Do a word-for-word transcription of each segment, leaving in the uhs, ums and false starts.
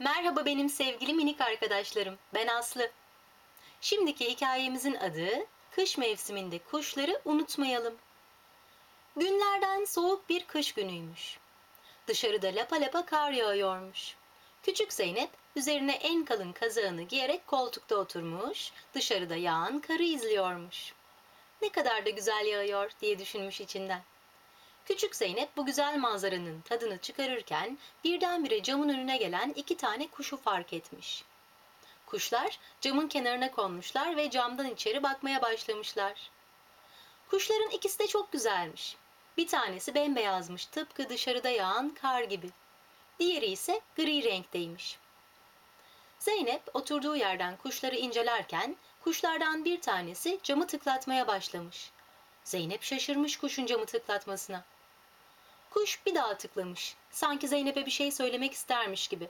Merhaba benim sevgili minik arkadaşlarım. Ben Aslı. Şimdiki hikayemizin adı Kış mevsiminde kuşları unutmayalım. Günlerden soğuk bir kış günüymüş. Dışarıda lapa lapa kar yağıyormuş. Küçük Zeynep üzerine en kalın kazağını giyerek koltukta oturmuş, dışarıda yağan karı izliyormuş. Ne kadar da güzel yağıyor diye düşünmüş içinden. Küçük Zeynep bu güzel manzaranın tadını çıkarırken birdenbire camın önüne gelen iki tane kuşu fark etmiş. Kuşlar camın kenarına konmuşlar ve camdan içeri bakmaya başlamışlar. Kuşların ikisi de çok güzelmiş. Bir tanesi bembeyazmış, tıpkı dışarıda yağan kar gibi. Diğeri ise gri renkteymiş. Zeynep oturduğu yerden kuşları incelerken kuşlardan bir tanesi camı tıklatmaya başlamış. Zeynep şaşırmış kuşun camı tıklatmasına. Kuş bir daha tıklamış. Sanki Zeynep'e bir şey söylemek istermiş gibi.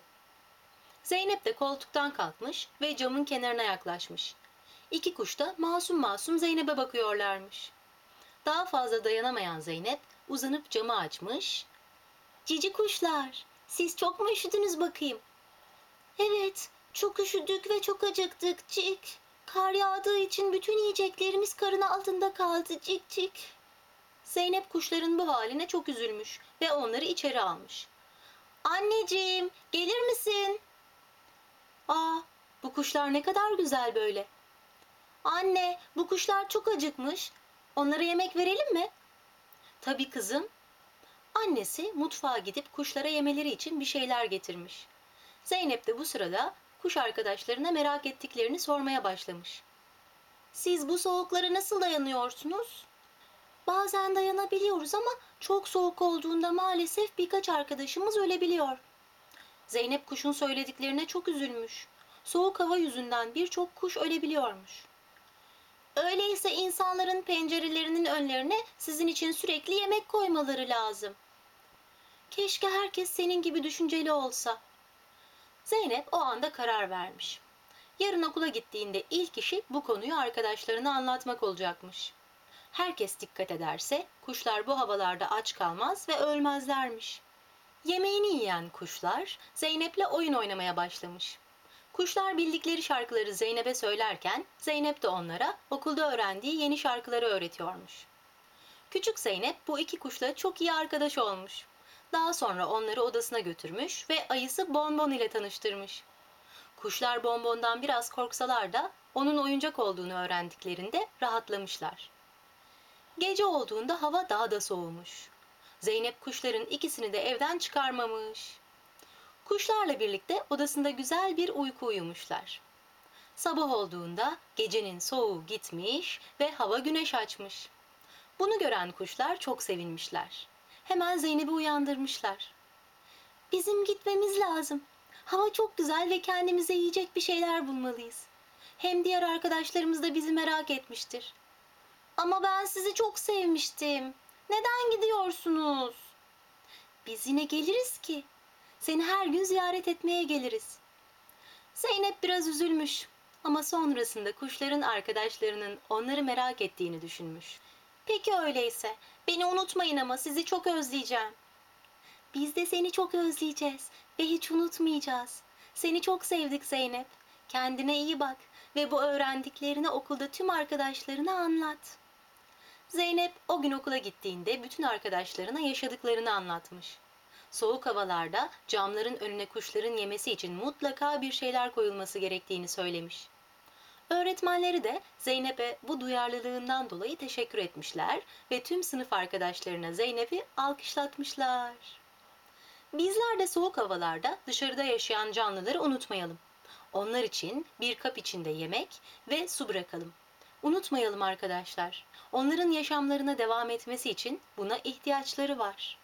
Zeynep de koltuktan kalkmış ve camın kenarına yaklaşmış. İki kuş da masum masum Zeynep'e bakıyorlarmış. Daha fazla dayanamayan Zeynep uzanıp camı açmış. "Cici kuşlar, siz çok mu üşüdünüz bakayım?" "Evet, çok üşüdük ve çok acıktık cik. Kar yağdığı için bütün yiyeceklerimiz karın altında kaldı cik cik." Zeynep kuşların bu haline çok üzülmüş ve onları içeri almış. "Anneciğim, gelir misin?" "Aa, bu kuşlar ne kadar güzel böyle." "Anne, bu kuşlar çok acıkmış. Onlara yemek verelim mi?" "Tabii kızım." Annesi mutfağa gidip kuşlara yemeleri için bir şeyler getirmiş. Zeynep de bu sırada kuş arkadaşlarına merak ettiklerini sormaya başlamış. "Siz bu soğuklara nasıl dayanıyorsunuz?" "Bazen dayanabiliyoruz ama çok soğuk olduğunda maalesef birkaç arkadaşımız ölebiliyor." Zeynep kuşun söylediklerine çok üzülmüş. Soğuk hava yüzünden birçok kuş ölebiliyormuş. "Öyleyse insanların pencerelerinin önlerine sizin için sürekli yemek koymaları lazım." "Keşke herkes senin gibi düşünceli olsa." Zeynep o anda karar vermiş. Yarın okula gittiğinde ilk işi bu konuyu arkadaşlarına anlatmak olacakmış. Herkes dikkat ederse kuşlar bu havalarda aç kalmaz ve ölmezlermiş. Yemeğini yiyen kuşlar Zeynep'le oyun oynamaya başlamış. Kuşlar bildikleri şarkıları Zeynep'e söylerken Zeynep de onlara okulda öğrendiği yeni şarkıları öğretiyormuş. Küçük Zeynep bu iki kuşla çok iyi arkadaş olmuş. Daha sonra onları odasına götürmüş ve ayısı Bonbon ile tanıştırmış. Kuşlar Bonbon'dan biraz korksalar da onun oyuncak olduğunu öğrendiklerinde rahatlamışlar. Gece olduğunda hava daha da soğumuş. Zeynep kuşların ikisini de evden çıkarmamış. Kuşlarla birlikte odasında güzel bir uyku uyumuşlar. Sabah olduğunda gecenin soğuğu gitmiş ve hava güneş açmış. Bunu gören kuşlar çok sevinmişler. Hemen Zeynep'i uyandırmışlar. "Bizim gitmemiz lazım. Hava çok güzel ve kendimize yiyecek bir şeyler bulmalıyız. Hem diğer arkadaşlarımız da bizi merak etmiştir." "Ama ben sizi çok sevmiştim. Neden gidiyorsunuz?" "Biz yine geliriz ki. Seni her gün ziyaret etmeye geliriz." Zeynep biraz üzülmüş ama sonrasında kuşların arkadaşlarının onları merak ettiğini düşünmüş. "Peki öyleyse. Beni unutmayın ama sizi çok özleyeceğim." "Biz de seni çok özleyeceğiz ve hiç unutmayacağız. Seni çok sevdik Zeynep. Kendine iyi bak ve bu öğrendiklerini okulda tüm arkadaşlarına anlat." Zeynep o gün okula gittiğinde bütün arkadaşlarına yaşadıklarını anlatmış. Soğuk havalarda camların önüne kuşların yemesi için mutlaka bir şeyler koyulması gerektiğini söylemiş. Öğretmenleri de Zeynep'e bu duyarlılığından dolayı teşekkür etmişler ve tüm sınıf arkadaşlarına Zeynep'i alkışlatmışlar. Bizler de soğuk havalarda dışarıda yaşayan canlıları unutmayalım. Onlar için bir kap içinde yemek ve su bırakalım. Unutmayalım arkadaşlar. Onların yaşamlarına devam etmesi için buna ihtiyaçları var.